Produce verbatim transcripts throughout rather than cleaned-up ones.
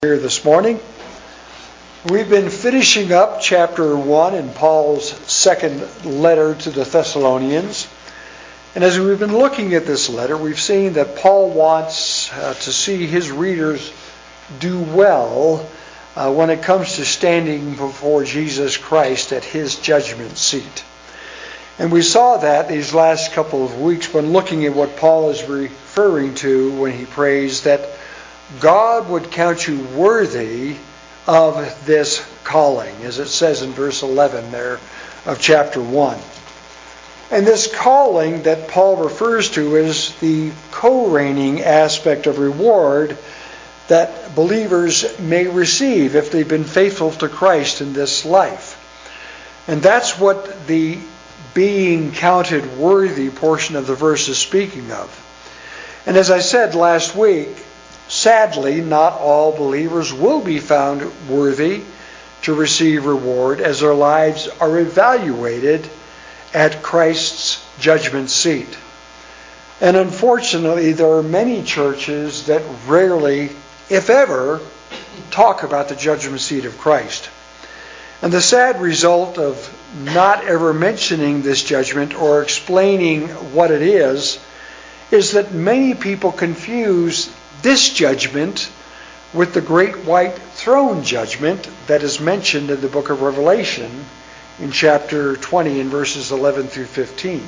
Here this morning. We've been finishing up chapter one in Paul's second letter to the Thessalonians. And as we've been looking at this letter, we've seen that Paul wants uh, to see his readers do well uh, when it comes to standing before Jesus Christ at his judgment seat. And we saw that these last couple of weeks when looking at what Paul is referring to when he prays that God would count you worthy of this calling, as it says in verse eleven there of chapter one. And this calling that Paul refers to is the co-reigning aspect of reward that believers may receive if they've been faithful to Christ in this life. And that's what the being counted worthy portion of the verse is speaking of. And as I said last week, sadly, not all believers will be found worthy to receive reward as their lives are evaluated at Christ's judgment seat. And unfortunately, there are many churches that rarely, if ever, talk about the judgment seat of Christ. And the sad result of not ever mentioning this judgment or explaining what it is, is that many people confuse this judgment with the great white throne judgment that is mentioned in the book of Revelation in chapter twenty in verses eleven through fifteen.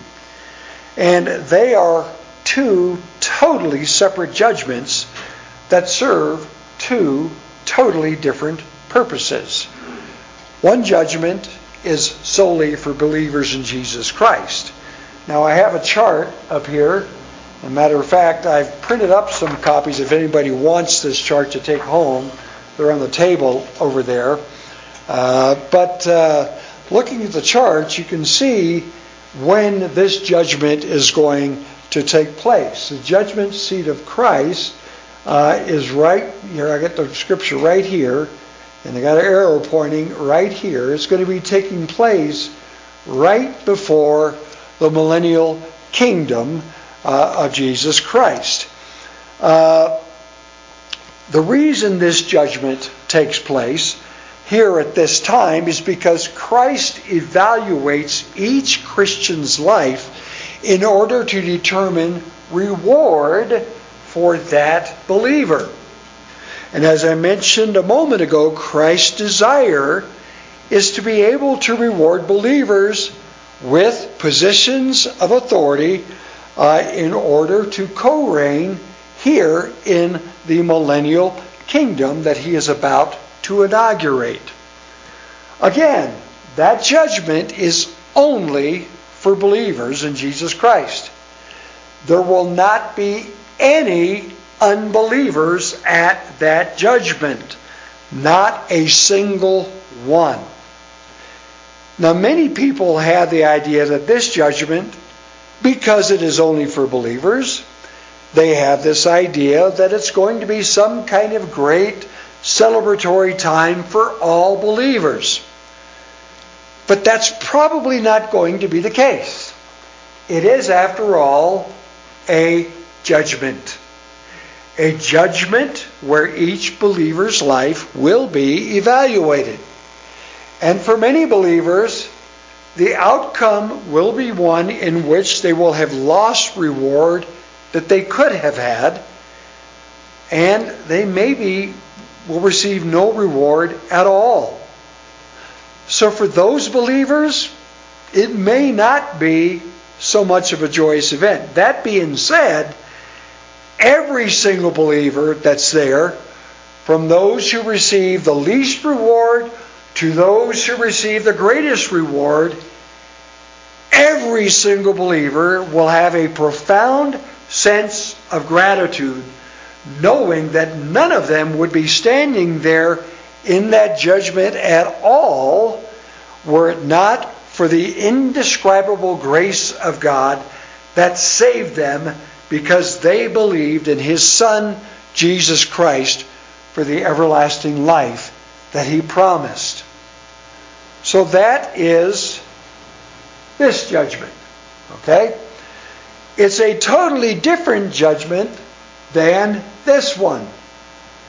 And they are two totally separate judgments that serve two totally different purposes. One judgment is solely for believers in Jesus Christ. Now I have a chart up here. As a matter of fact, I've printed up some copies if anybody wants this chart to take home. They're on the table over there. Uh, but uh, looking at the chart, you can see when this judgment is going to take place. The judgment seat of Christ uh, is right here. I got the scripture right here, and I got an arrow pointing right here. It's going to be taking place right before the millennial kingdom Uh, of Jesus Christ. Uh, the reason this judgment takes place here at this time is because Christ evaluates each Christian's life in order to determine reward for that believer. And as I mentioned a moment ago, Christ's desire is to be able to reward believers with positions of authority Uh, in order to co-reign here in the millennial kingdom that he is about to inaugurate. Again, that judgment is only for believers in Jesus Christ. There will not be any unbelievers at that judgment. Not a single one. Now, many people have the idea that this judgment, because it is only for believers, they have this idea that it's going to be some kind of great celebratory time for all believers. But that's probably not going to be the case. It is, after all, a judgment. A judgment where each believer's life will be evaluated. And for many believers, the outcome will be one in which they will have lost reward that they could have had, and they maybe will receive no reward at all. So for those believers, it may not be so much of a joyous event. That being said, every single believer that's there, from those who receive the least reward to those who receive the greatest reward, every single believer will have a profound sense of gratitude, knowing that none of them would be standing there in that judgment at all were it not for the indescribable grace of God that saved them because they believed in His Son, Jesus Christ, for the everlasting life that He promised. So that is this judgment. Okay? It's a totally different judgment than this one.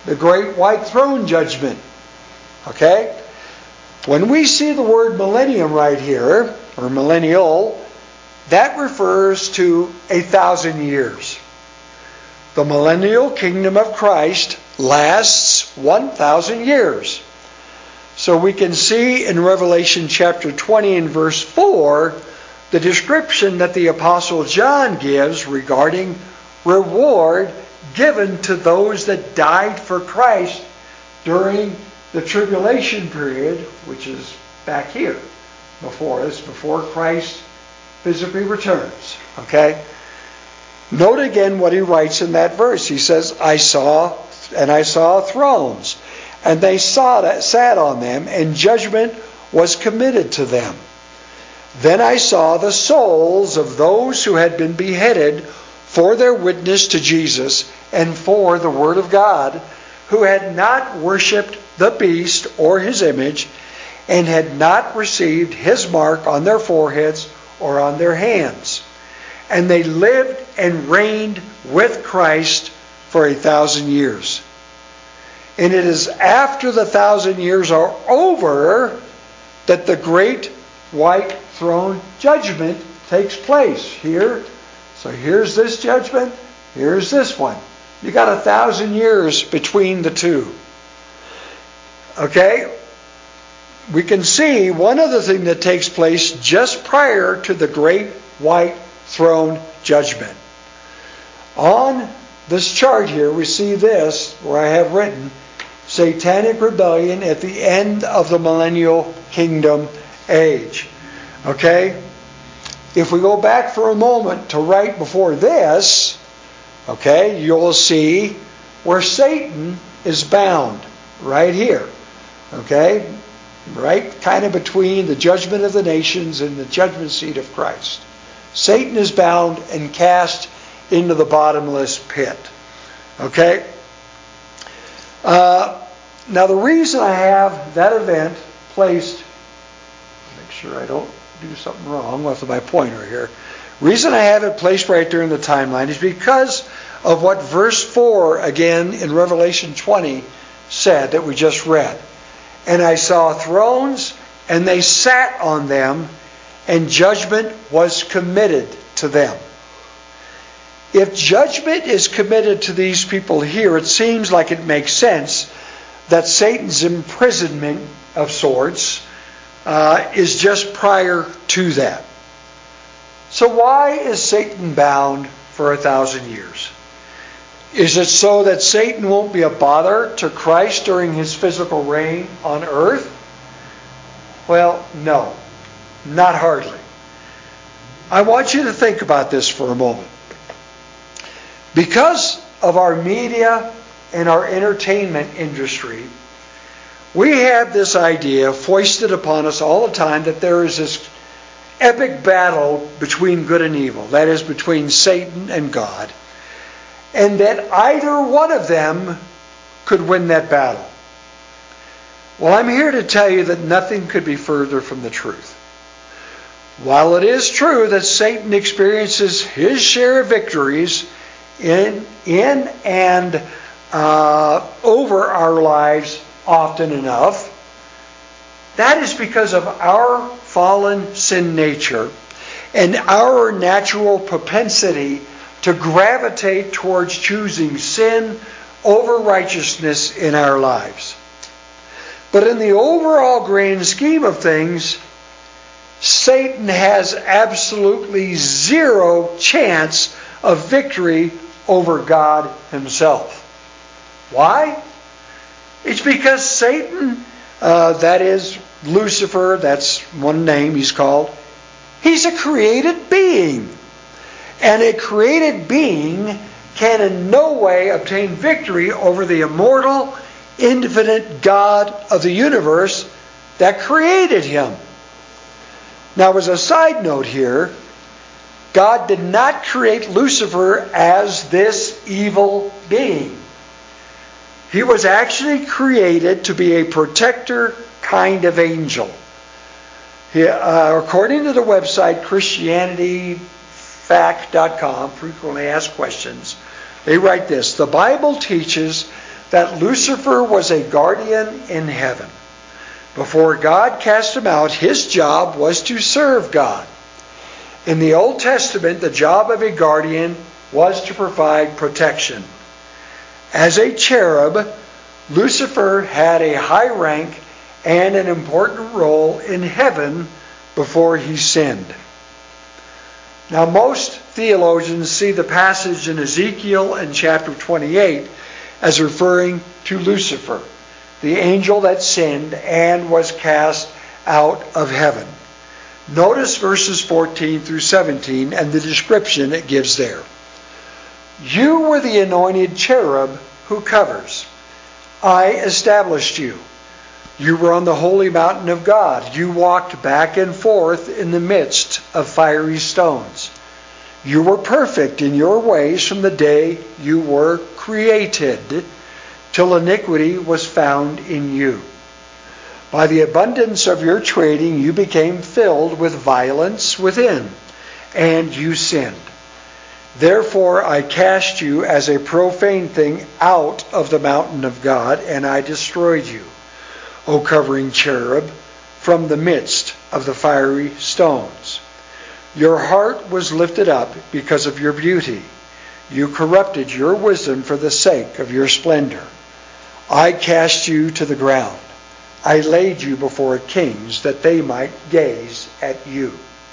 the great white throne judgment. Okay? When we see the word millennium right here, or millennial, that refers to a thousand years. The millennial kingdom of Christ lasts one thousand years. So we can see in Revelation chapter twenty and verse four the description that the Apostle John gives regarding reward given to those that died for Christ during the tribulation period, which is back here before us, before Christ physically returns. Okay? Note again what he writes in that verse. He says, I saw, and I saw thrones, and they sat, sat on them, and judgment was committed to them. Then I saw the souls of those who had been beheaded for their witness to Jesus and for the word of God, who had not worshipped the beast or his image, and had not received his mark on their foreheads or on their hands. And they lived and reigned with Christ for a thousand years. And it is after the thousand years are over that the great white throne judgment takes place. Here, so here's this judgment, here's this one. You got a thousand years between the two. Okay? We can see one other thing that takes place just prior to the great white throne judgment. On this chart here, we see this, where I have written, Satanic rebellion at the end of the millennial kingdom age. Okay? If we go back for a moment to right before this, okay, you'll see where Satan is bound. Right here. Okay? Right kind of between the judgment of the nations and the judgment seat of Christ. Satan is bound and cast into the bottomless pit. Okay? Uh, now the reason I have that event placed, make sure I don't do something wrong with my pointer here. Reason I have it placed right there in the timeline is because of what verse four again in Revelation twenty said that we just read. And I saw thrones, and they sat on them, and judgment was committed to them. If judgment is committed to these people here, it seems like it makes sense that Satan's imprisonment of sorts uh, is just prior to that. So why is Satan bound for a thousand years? Is it so that Satan won't be a bother to Christ during his physical reign on earth? Well, no. Not hardly. I want you to think about this for a moment. Because of our media and our entertainment industry, we have this idea foisted upon us all the time that there is this epic battle between good and evil. That is, between Satan and God. And that either one of them could win that battle. Well, I'm here to tell you that nothing could be further from the truth. While it is true that Satan experiences his share of victories in, in and uh, over our lives often enough, that is because of our fallen sin nature and our natural propensity to gravitate towards choosing sin over righteousness in our lives. But in the overall grand scheme of things, Satan has absolutely zero chance of victory over God himself. Why? It's because Satan, uh, that is Lucifer, that's one name he's called, he's a created being. And a created being can in no way obtain victory over the immortal, infinite God of the universe that created him. Now, as a side note here, God did not create Lucifer as this evil being. He was actually created to be a protector kind of angel. He, uh, according to the website Christianity Fact dot com, frequently asked questions, they write this: the Bible teaches that Lucifer was a guardian in heaven. Before God cast him out, his job was to serve God. In the Old Testament, the job of a guardian was to provide protection. As a cherub, Lucifer had a high rank and an important role in heaven before he sinned. Now, most theologians see the passage in Ezekiel in chapter twenty-eight as referring to Lucifer, the angel that sinned and was cast out of heaven. Notice verses fourteen through seventeen and the description it gives there. You were the anointed cherub who covers. I established you. You were on the holy mountain of God. You walked back and forth in the midst of fiery stones. You were perfect in your ways from the day you were created, till iniquity was found in you. By the abundance of your trading, you became filled with violence within, and you sinned. Therefore I cast you as a profane thing out of the mountain of God, and I destroyed you, O covering cherub, from the midst of the fiery stones. Your heart was lifted up because of your beauty. You corrupted your wisdom for the sake of your splendor. I cast you to the ground. I laid you before kings that they might gaze at you.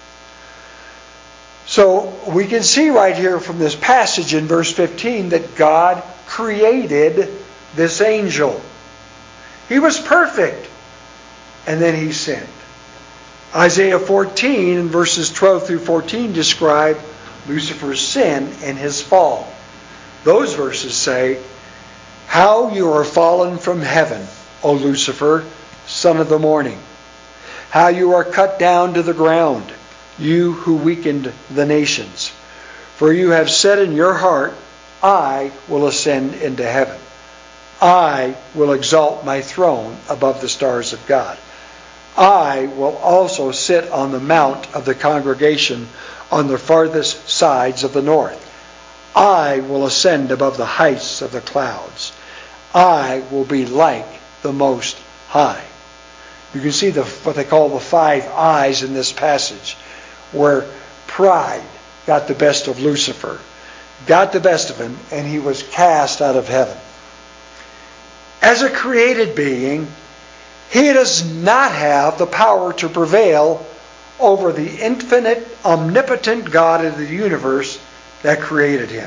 So we can see right here from this passage in verse fifteen that God created this angel. He was perfect, and then he sinned. Isaiah fourteen and verses twelve through fourteen describe Lucifer's sin and his fall. Those verses say, How you are fallen from heaven, O Lucifer, son of the morning. How you are cut down to the ground, you who weakened the nations. For you have said in your heart, I will ascend into heaven. I will exalt my throne above the stars of God. I will also sit on the mount of the congregation on the farthest sides of the north. I will ascend above the heights of the clouds. I will be like the Most High. You can see the, what they call the five eyes in this passage, where pride got the best of Lucifer, got the best of him, and he was cast out of heaven. As a created being, he does not have the power to prevail over the infinite, omnipotent God of the universe that created him.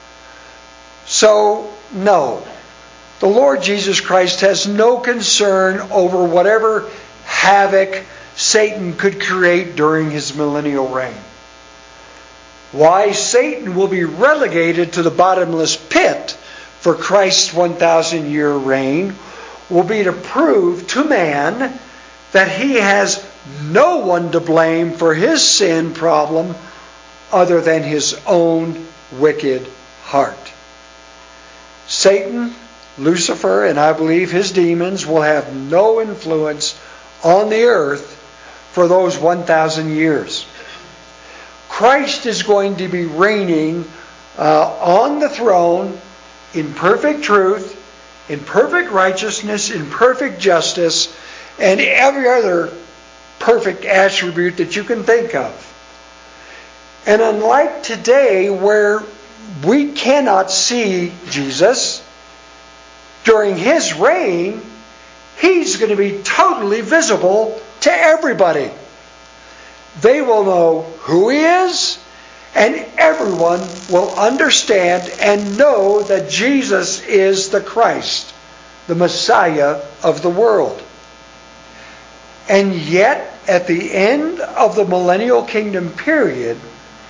So, no. The Lord Jesus Christ has no concern over whatever havoc Satan could create during his millennial reign. Why Satan will be relegated to the bottomless pit for Christ's one thousand year reign will be to prove to man that he has no one to blame for his sin problem other than his own wicked heart. Satan, Lucifer, and I believe his demons will have no influence on the earth for those one thousand years. Christ is going to be reigning uh, on the throne in perfect truth, in perfect righteousness, in perfect justice, and every other perfect attribute that you can think of. And unlike today, where we cannot see Jesus, during his reign, he's going to be totally visible to everybody. They will know who he is, and everyone will understand and know that Jesus is the Christ, the Messiah of the world. And yet, at the end of the millennial kingdom period,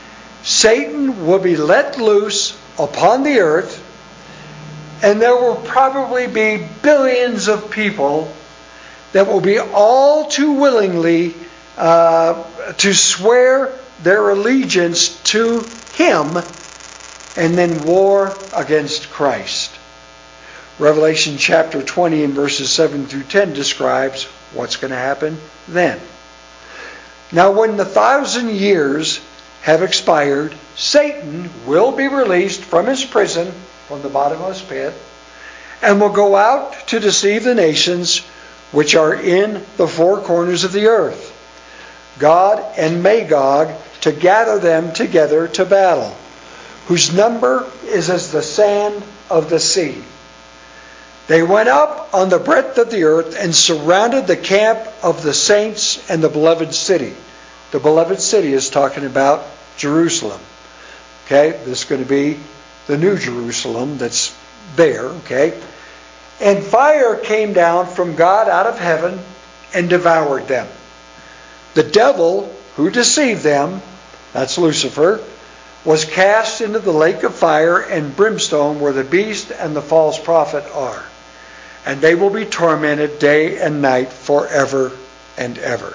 Satan will be let loose upon the earth, and there will probably be billions of people that will be all too willingly uh, to swear their allegiance to him and then war against Christ. Revelation chapter twenty and verses seven through ten describes what's going to happen then. Now when the thousand years have expired, Satan will be released from his prison, from the bottomless pit, and will go out to deceive the nations which are in the four corners of the earth, Gog and Magog, to gather them together to battle, whose number is as the sand of the sea. They went up on the breadth of the earth and surrounded the camp of the saints and the beloved city. The beloved city is talking about Jerusalem. Okay, this is going to be the new Jerusalem that's there. Okay, and fire came down from God out of heaven and devoured them. The devil who deceived them, that's Lucifer, was cast into the lake of fire and brimstone where the beast and the false prophet are. And they will be tormented day and night forever and ever.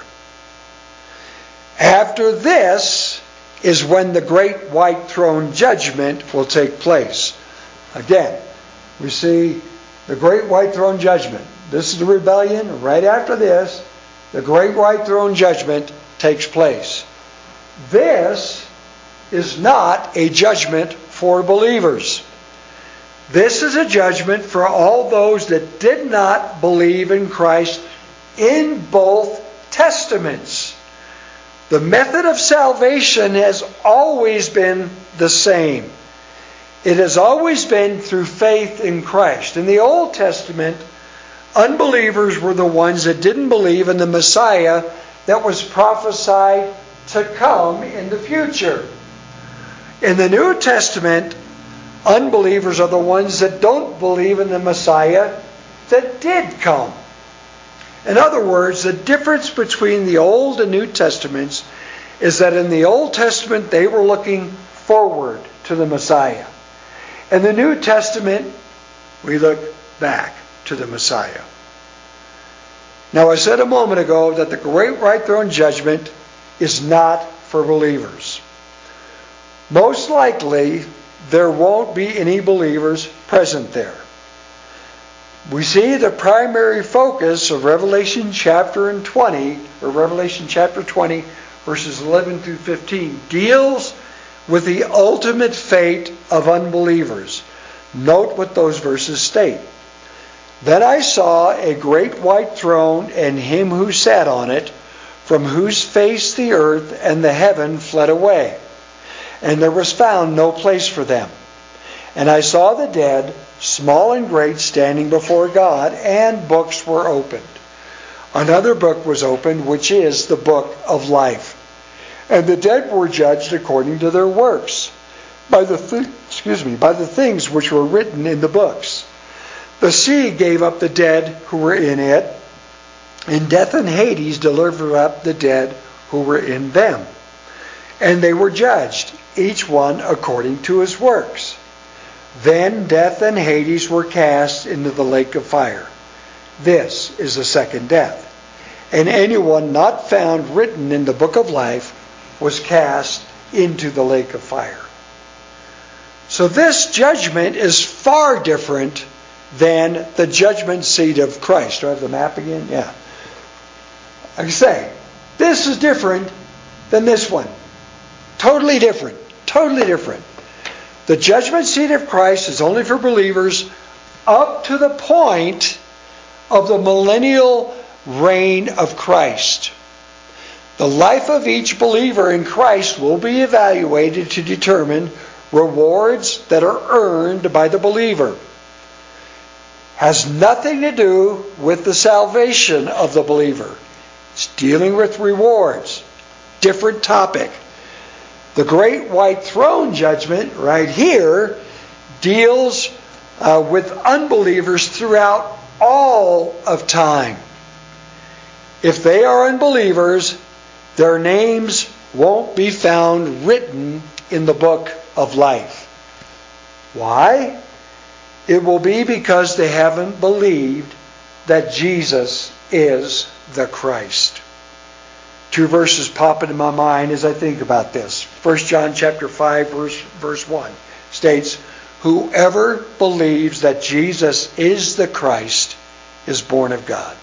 After this is when the great white throne judgment will take place. Again, we see the great white throne judgment. This is the rebellion. Right after this, the great white throne judgment takes place. This is not a judgment for believers. This is a judgment for all those that did not believe in Christ in both testaments. The method of salvation has always been the same. It has always been through faith in Christ. In the Old Testament, unbelievers were the ones that didn't believe in the Messiah that was prophesied to come in the future. In the New Testament, unbelievers are the ones that don't believe in the Messiah that did come. In other words, the difference between the Old and New Testaments is that in the Old Testament they were looking forward to the Messiah. In the New Testament, we look back to the Messiah. Now, I said a moment ago that the great white throne judgment is not for believers. Most likely, there won't be any believers present there. We see the primary focus of Revelation chapter twenty, or Revelation chapter twenty, verses eleven through fifteen, deals with the ultimate fate of unbelievers. Note what those verses state. Then I saw a great white throne and him who sat on it, from whose face the earth and the heaven fled away, and there was found no place for them. And I saw the dead, small and great, standing before God, and books were opened. Another book was opened, which is the book of life. And the dead were judged according to their works, by the th- excuse me, by the things which were written in the books. The sea gave up the dead who were in it, and death and Hades delivered up the dead who were in them. And they were judged, each one according to his works. Then death and Hades were cast into the lake of fire. This is the second death. And anyone not found written in the book of life was cast into the lake of fire. So this judgment is far different than the judgment seat of Christ. Do I have the map again? Yeah. Like I say, this is different than this one. Totally different. Totally different. The judgment seat of Christ is only for believers up to the point of the millennial reign of Christ. The life of each believer in Christ will be evaluated to determine rewards that are earned by the believer. Has nothing to do with the salvation of the believer. It's dealing with rewards. Different topic. The great white throne judgment right here deals uh, with unbelievers throughout all of time. If they are unbelievers, their names won't be found written in the book of life. Why? It will be because they haven't believed that Jesus is the Christ. Two verses pop into my mind as I think about this. First John chapter five, verse, verse one states, whoever believes that Jesus is the Christ is born of God.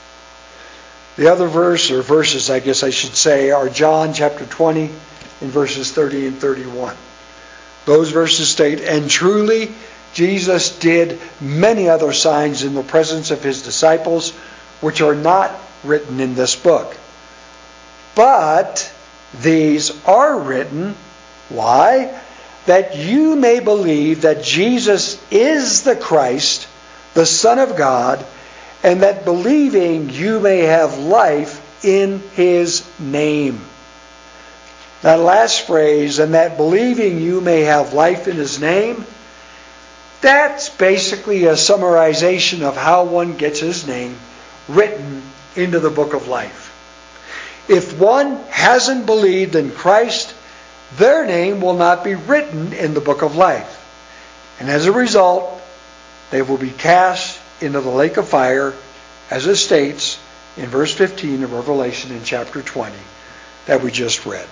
The other verse, or verses I guess I should say, are John chapter twenty in verses thirty and thirty-one. Those verses state, and truly Jesus did many other signs in the presence of his disciples, which are not written in this book. But these are written, why? That you may believe that Jesus is the Christ, the Son of God, and that believing you may have life in his name. That last phrase, and that believing you may have life in his name, that's basically a summarization of how one gets his name written into the book of life. If one hasn't believed in Christ, their name will not be written in the book of life. And as a result, they will be cast into the lake of fire, as it states in verse fifteen of Revelation in chapter twenty that we just read.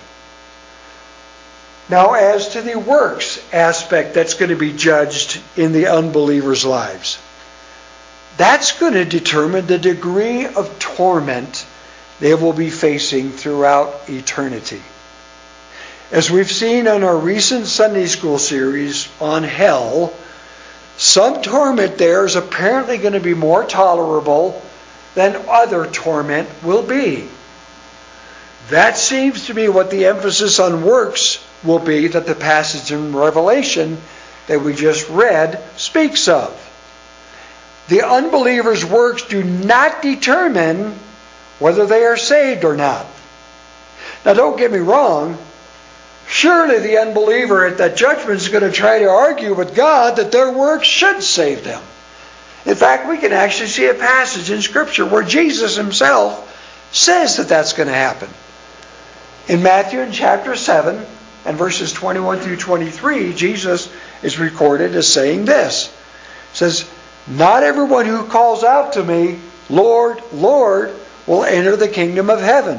Now, as to the works aspect that's going to be judged in the unbelievers' lives, that's going to determine the degree of torment they will be facing throughout eternity. As we've seen on our recent Sunday school series on hell, some torment there is apparently going to be more tolerable than other torment will be. That seems to be what the emphasis on works will be that the passage in Revelation that we just read speaks of. The unbelievers' works do not determine whether they are saved or not. Now, don't get me wrong. Surely the unbeliever at that judgment is going to try to argue with God that their works should save them. In fact, we can actually see a passage in Scripture where Jesus himself says that that's going to happen. In Matthew in chapter seven and verses twenty-one through twenty-three, Jesus is recorded as saying this. It says, "Not everyone who calls out to me, 'Lord, Lord,' will enter the kingdom of heaven.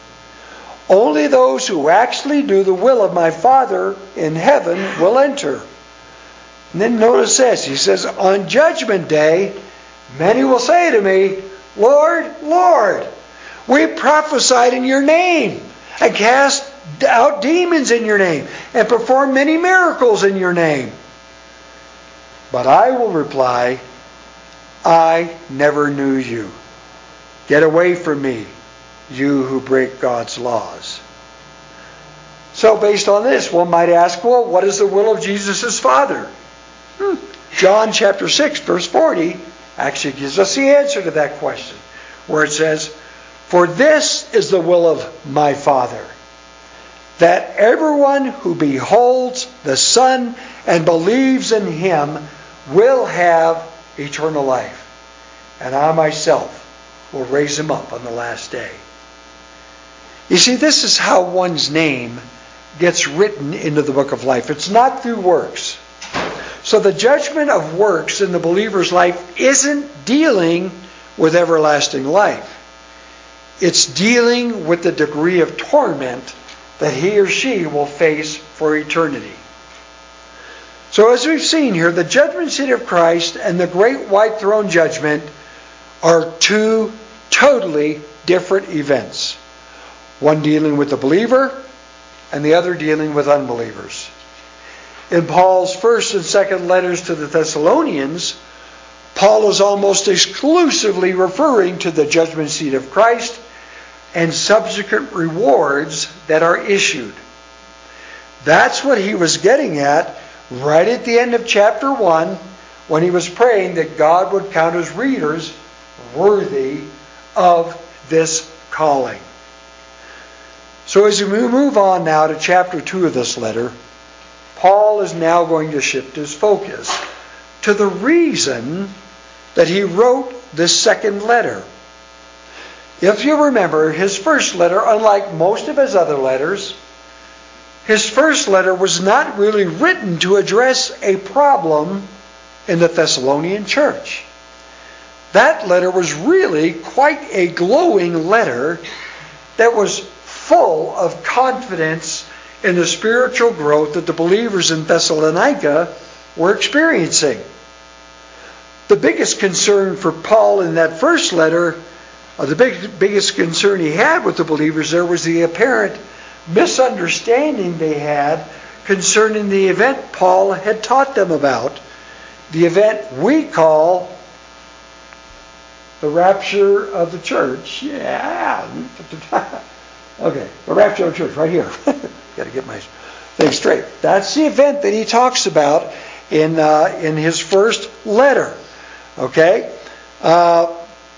Only those who actually do the will of my Father in heaven will enter." And then notice this. He says, "On judgment day, many will say to me, 'Lord, Lord, we prophesied in your name and cast out demons in your name and performed many miracles in your name.' But I will reply, 'I never knew you. Get away from me, you who break God's laws.'" So based on this, one might ask, well, what is the will of Jesus' Father? Hmm. John chapter six, verse forty, actually gives us the answer to that question, where it says, "For this is the will of my Father, that everyone who beholds the Son and believes in him will have eternal life, and I myself will raise him up on the last day." You see, this is how one's name gets written into the book of life. It's not through works. So the judgment of works in the believer's life isn't dealing with everlasting life. It's dealing with the degree of torment that he or she will face for eternity. So as we've seen here, the judgment seat of Christ and the great white throne judgment are two totally different events. One dealing with the believer and the other dealing with unbelievers. In Paul's first and second letters to the Thessalonians, Paul is almost exclusively referring to the judgment seat of Christ and subsequent rewards that are issued. That's what he was getting at right at the end of chapter one when he was praying that God would count his readers worthy of this calling. So as we move on now to chapter two of this letter, Paul is now going to shift his focus to the reason that he wrote this second letter. If you remember, his first letter, unlike most of his other letters, his first letter was not really written to address a problem in the Thessalonian church. That letter was really quite a glowing letter that was full of confidence in the spiritual growth that the believers in Thessalonica were experiencing. The biggest concern for Paul in that first letter, or the big, biggest concern he had with the believers there, was the apparent misunderstanding they had concerning the event Paul had taught them about the event we call the rapture of the church. Yeah. Okay, the rapture of the church, right here. Got to get my thing straight. That's the event that he talks about in uh, in his first letter. Okay. Uh,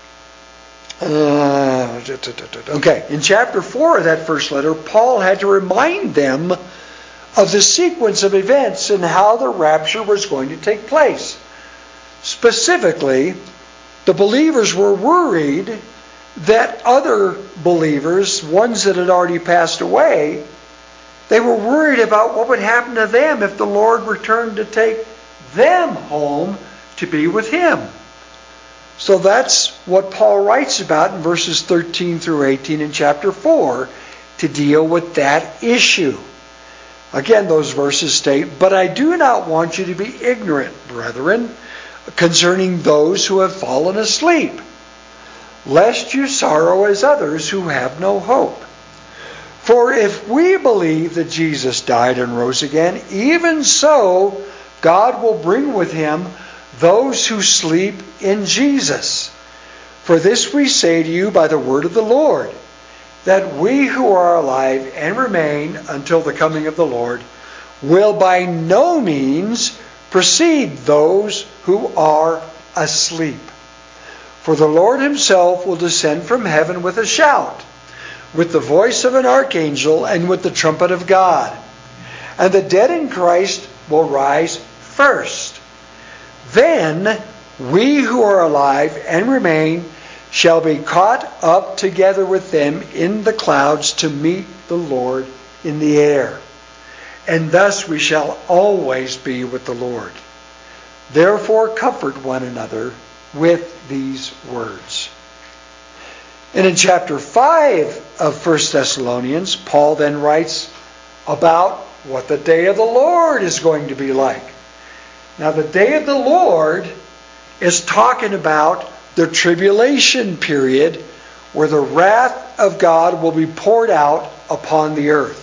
uh, okay. In chapter four of that first letter, Paul had to remind them of the sequence of events and how the rapture was going to take place. Specifically, the believers were worried that other believers, ones that had already passed away, they were worried about what would happen to them if the Lord returned to take them home to be with Him. So that's what Paul writes about in verses thirteen through eighteen in chapter four to deal with that issue. Again, those verses state, "But I do not want you to be ignorant, brethren, concerning those who have fallen asleep, lest you sorrow as others who have no hope. For if we believe that Jesus died and rose again, even so God will bring with Him those who sleep in Jesus. For this we say to you by the word of the Lord, that we who are alive and remain until the coming of the Lord will by no means precede those who are asleep. For the Lord Himself will descend from heaven with a shout, with the voice of an archangel, and with the trumpet of God. And the dead in Christ will rise first. Then we who are alive and remain shall be caught up together with them in the clouds to meet the Lord in the air. And thus we shall always be with the Lord. Therefore comfort one another with these words." And in chapter five of First Thessalonians, Paul then writes about what the day of the Lord is going to be like. Now, the day of the Lord is talking about the tribulation period where the wrath of God will be poured out upon the earth.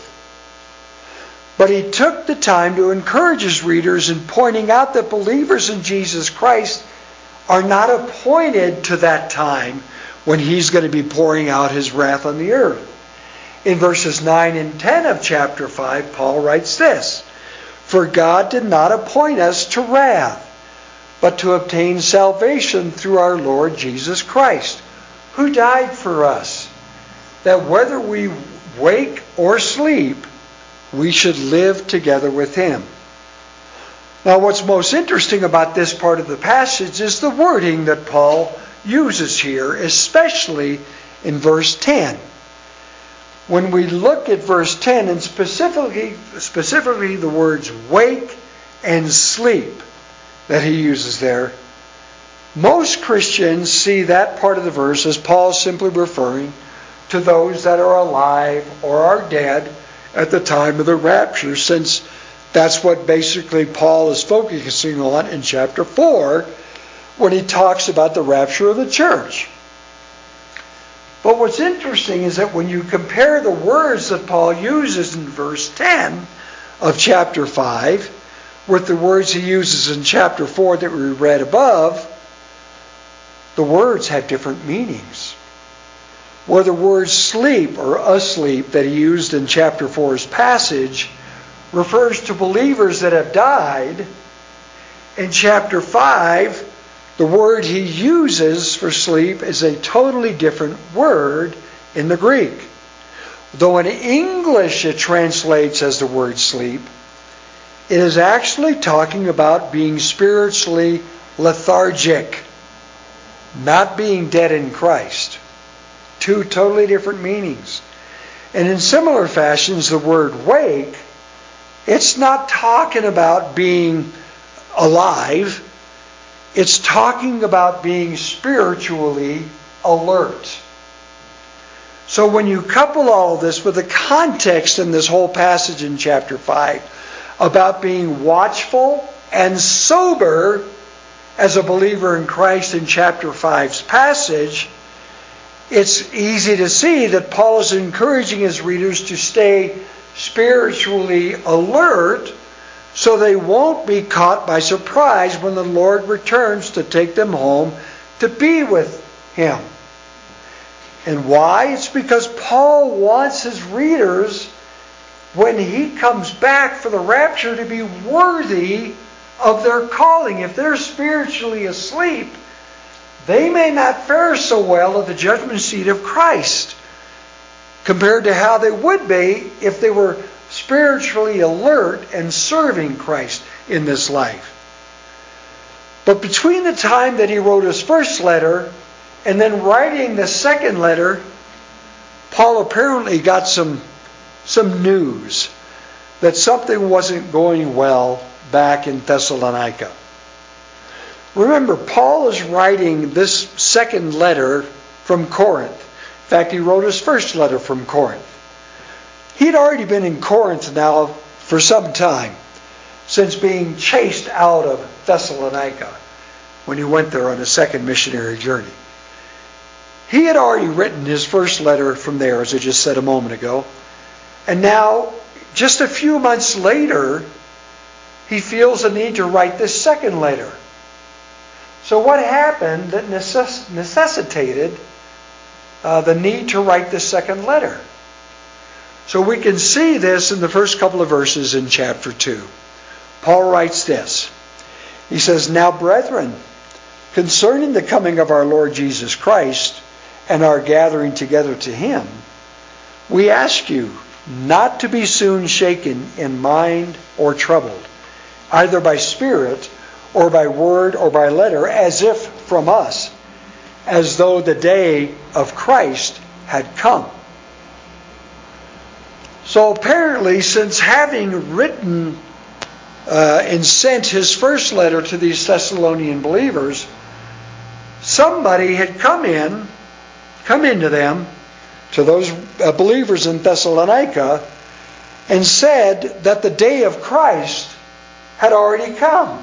But he took the time to encourage his readers in pointing out that believers in Jesus Christ are not appointed to that time when He's going to be pouring out His wrath on the earth. In verses nine and ten of chapter five, Paul writes this, "For God did not appoint us to wrath, but to obtain salvation through our Lord Jesus Christ, who died for us, that whether we wake or sleep, we should live together with Him." Now, what's most interesting about this part of the passage is the wording that Paul uses here, especially in verse ten. When we look at verse ten, and specifically, specifically the words wake and sleep that he uses there, most Christians see that part of the verse as Paul simply referring to those that are alive or are dead at the time of the rapture, since that's what basically Paul is focusing on in chapter four when he talks about the rapture of the church. But what's interesting is that when you compare the words that Paul uses in verse ten of chapter five with the words he uses in chapter four that we read above, the words have different meanings. Where the word sleep or asleep that he used in chapter four's passage refers to believers that have died, in chapter five, the word he uses for sleep is a totally different word in the Greek. Though in English it translates as the word sleep, it is actually talking about being spiritually lethargic, not being dead in Christ. Two totally different meanings. And in similar fashions, the word wake, it's not talking about being alive. It's talking about being spiritually alert. So when you couple all of this with the context in this whole passage in chapter five about being watchful and sober as a believer in Christ in chapter five's passage, it's easy to see that Paul is encouraging his readers to stay spiritually alert so they won't be caught by surprise when the Lord returns to take them home to be with Him. And why? It's because Paul wants his readers, when he comes back for the rapture, to be worthy of their calling. If they're spiritually asleep, they may not fare so well at the judgment seat of Christ compared to how they would be if they were spiritually alert and serving Christ in this life. But between the time that he wrote his first letter and then writing the second letter, Paul apparently got some, some news that something wasn't going well back in Thessalonica. Remember, Paul is writing this second letter from Corinth. In fact, he wrote his first letter from Corinth. He'd already been in Corinth now for some time, since being chased out of Thessalonica when he went there on a second missionary journey. He had already written his first letter from there, as I just said a moment ago. And now, just a few months later, he feels the need to write this second letter. So what happened that necess- necessitated uh, the need to write this second letter? So we can see this in the first couple of verses in chapter two. Paul writes this. He says, "Now, brethren, concerning the coming of our Lord Jesus Christ and our gathering together to Him, we ask you not to be soon shaken in mind or troubled, either by spirit or by word or by letter, as if from us, as though the day of Christ had come." So apparently, since having written uh, and sent his first letter to these Thessalonian believers, somebody had come in, come into them, to those uh, believers in Thessalonica, and said that the day of Christ had already come.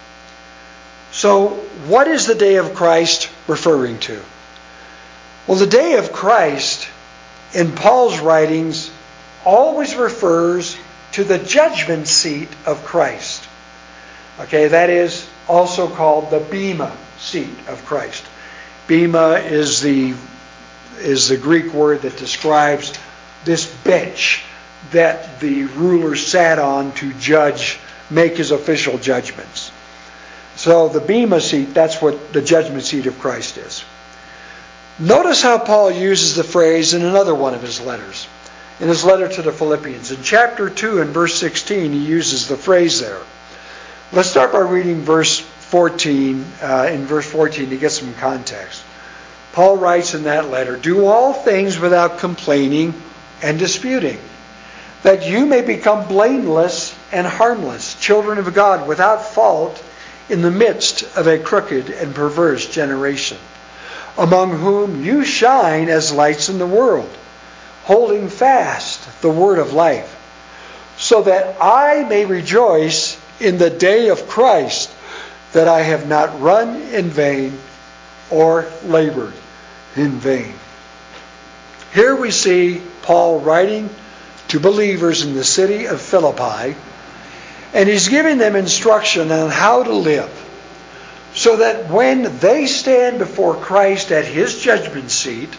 So, what is the day of Christ referring to? Well, the day of Christ in Paul's writings always refers to the judgment seat of Christ. Okay, that is also called the Bema seat of Christ. Bema is the is the Greek word that describes this bench that the ruler sat on to judge, make his official judgments. So the Bema seat, that's what the judgment seat of Christ is. Notice how Paul uses the phrase in another one of his letters. In his letter to the Philippians. In chapter two and verse sixteen, he uses the phrase there. Let's start by reading verse fourteen, uh, in verse fourteen to get some context. Paul writes in that letter, "Do all things without complaining and disputing, that you may become blameless and harmless, children of God, without fault, in the midst of a crooked and perverse generation, among whom you shine as lights in the world, holding fast the word of life, so that I may rejoice in the day of Christ, that I have not run in vain or labored in vain." Here we see Paul writing to believers in the city of Philippi, and he's giving them instruction on how to live, so that when they stand before Christ at His judgment seat,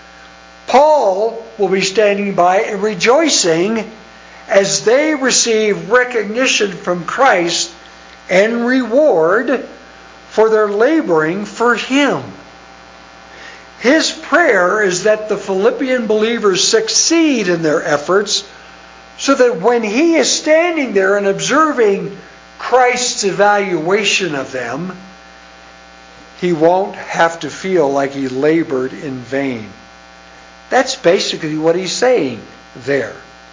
Paul will be standing by and rejoicing as they receive recognition from Christ and reward for their laboring for Him. His prayer is that the Philippian believers succeed in their efforts, so that when he is standing there and observing Christ's evaluation of them, he won't have to feel like he labored in vain. That's basically what he's saying there.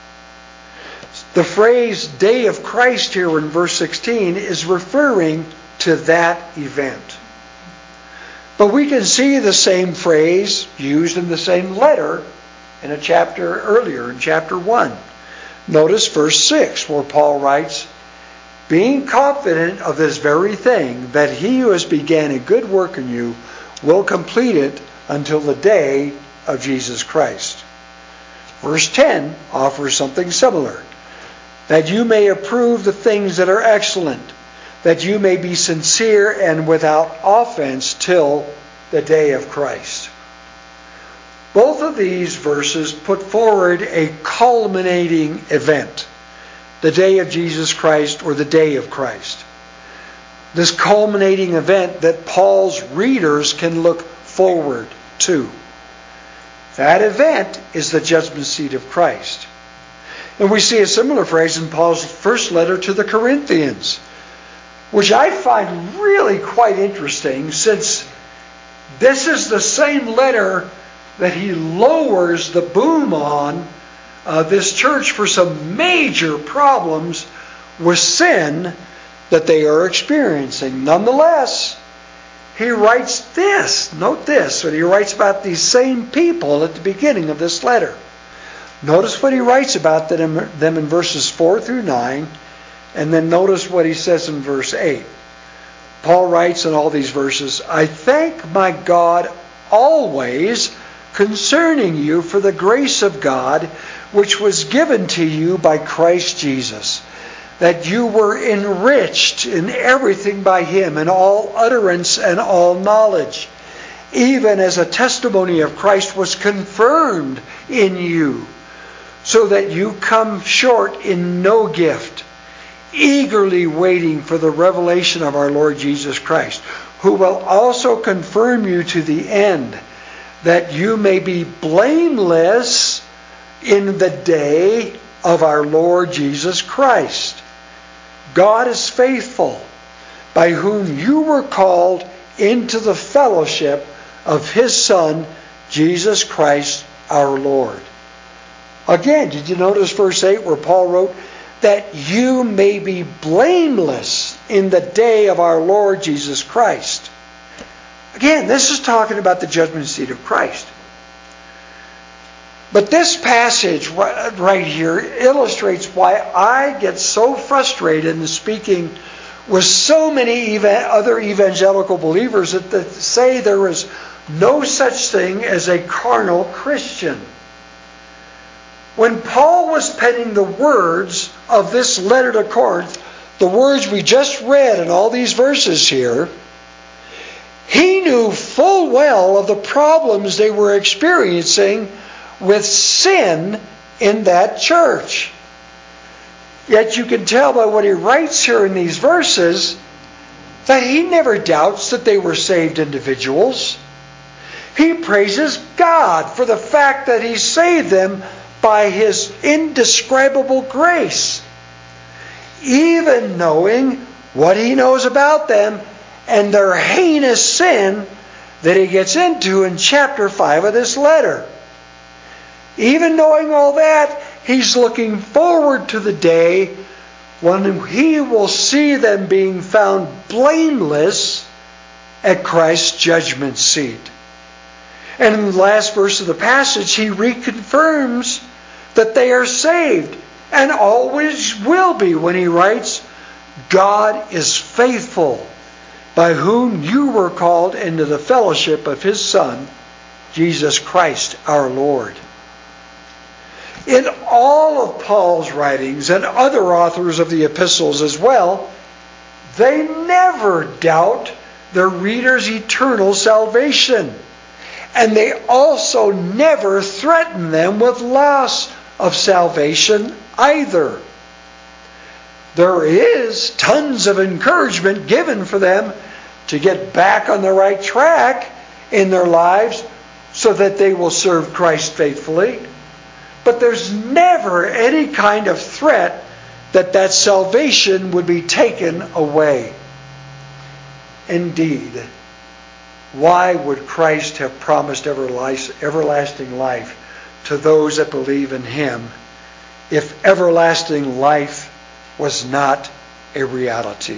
The phrase "day of Christ" here in verse sixteen is referring to that event. But we can see the same phrase used in the same letter in a chapter earlier, in chapter one. Notice verse six, where Paul writes, "Being confident of this very thing, that he who has began a good work in you will complete it until the day of Jesus Christ." Verse ten offers something similar. that you may approve the things that are excellent, that you may be sincere and without offense till the day of Christ. Both of these verses put forward a culminating event, the day of Jesus Christ or the day of Christ. This culminating event that Paul's readers can look forward to. That event is the judgment seat of Christ. And we see a similar phrase in Paul's first letter to the Corinthians, which I find really quite interesting, since this is the same letter that he lowers the boom on uh, this church for some major problems with sin that they are experiencing. Nonetheless, he writes this, note this, when he writes about these same people at the beginning of this letter. Notice what he writes about them in verses four through nine, and then notice what he says in verse eight. Paul writes in all these verses, I thank my God always concerning you for the grace of God which was given to you by Christ Jesus, that you were enriched in everything by him, in all utterance and all knowledge, even as a testimony of Christ was confirmed in you, so that you come short in no gift, eagerly waiting for the revelation of our Lord Jesus Christ, who will also confirm you to the end, that you may be blameless in the day of our Lord Jesus Christ. God is faithful, by whom you were called into the fellowship of his Son, Jesus Christ our Lord. Again, did you notice verse eight where Paul wrote, that you may be blameless in the day of our Lord Jesus Christ. Again, this is talking about the judgment seat of Christ. But this passage right here illustrates why I get so frustrated in speaking with so many other evangelical believers that say there is no such thing as a carnal Christian. When Paul was penning the words of this letter to Corinth, the words we just read in all these verses here, he knew full well of the problems they were experiencing with sin in that church. Yet you can tell by what he writes here in these verses that he never doubts that they were saved individuals. He praises God for the fact that he saved them by his indescribable grace, even knowing what he knows about them and their heinous sin that he gets into in chapter five of this letter. Even knowing all that, he's looking forward to the day when he will see them being found blameless at Christ's judgment seat. And in the last verse of the passage, he reconfirms that they are saved and always will be when he writes, God is faithful, by whom you were called into the fellowship of his Son, Jesus Christ our Lord. In all of Paul's writings and other authors of the epistles as well, they never doubt their readers' eternal salvation. And they also never threaten them with loss of salvation either. There is tons of encouragement given for them to get back on the right track in their lives so that they will serve Christ faithfully. But there's never any kind of threat that that salvation would be taken away. Indeed, why would Christ have promised everlasting life to those that believe in him if everlasting life was not a reality?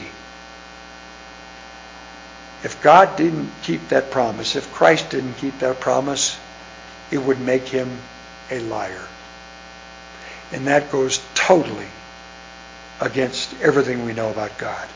If God didn't keep that promise, if Christ didn't keep that promise, it would make him a liar. And that goes totally against everything we know about God.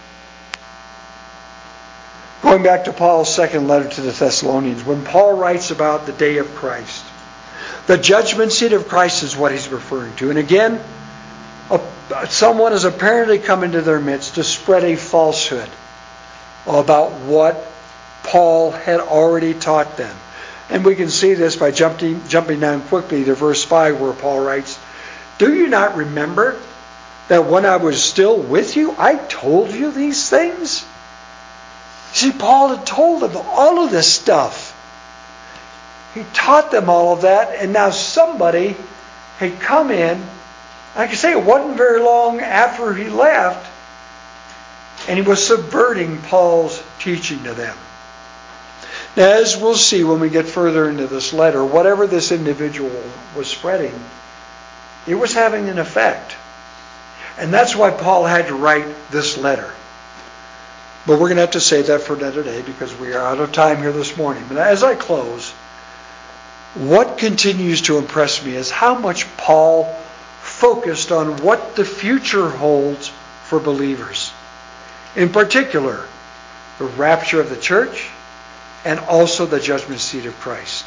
Going back to Paul's second letter to the Thessalonians, when Paul writes about the day of Christ, the judgment seat of Christ is what he's referring to. And again, someone has apparently come into their midst to spread a falsehood about what Paul had already taught them. And we can see this by jumping, jumping down quickly to verse five where Paul writes, "Do you not remember that when I was still with you, I told you these things?" See, Paul had told them all of this stuff. He taught them all of that, and now somebody had come in. I can say it wasn't very long after he left, and he was subverting Paul's teaching to them. Now, as we'll see when we get further into this letter, whatever this individual was spreading, it was having an effect. And that's why Paul had to write this letter. But we're going to have to save that for another day because we are out of time here this morning. But as I close, what continues to impress me is how much Paul focused on what the future holds for believers. In particular, the rapture of the church and also the judgment seat of Christ.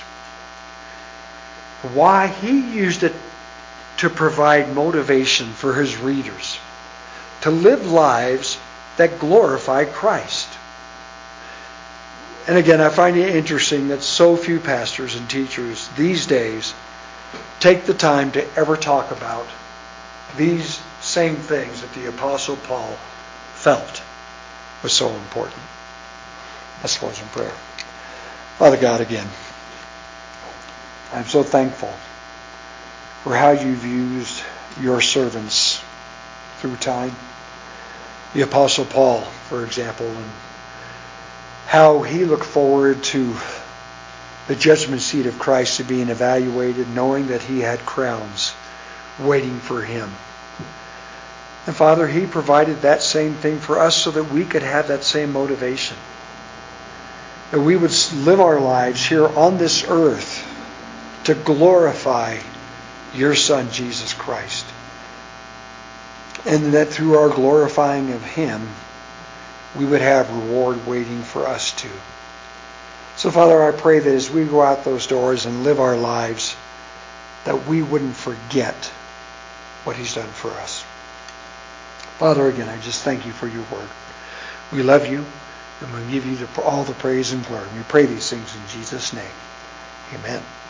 Why? He used it to provide motivation for his readers to live lives that glorify Christ. And again, I find it interesting that so few pastors and teachers these days take the time to ever talk about these same things that the Apostle Paul felt was so important. Let's close in prayer. Father God, again, I'm so thankful for how you've used your servants through time. The Apostle Paul, for example, and how he looked forward to the judgment seat of Christ to being evaluated, knowing that he had crowns waiting for him. And Father, he provided that same thing for us so that we could have that same motivation. That we would live our lives here on this earth to glorify your Son, Jesus Christ. And that through our glorifying of him, we would have reward waiting for us too. So Father, I pray that as we go out those doors and live our lives, that we wouldn't forget what he's done for us. Father, again, I just thank you for your word. We love you, and we give you the, all the praise and glory. We pray these things in Jesus' name. Amen.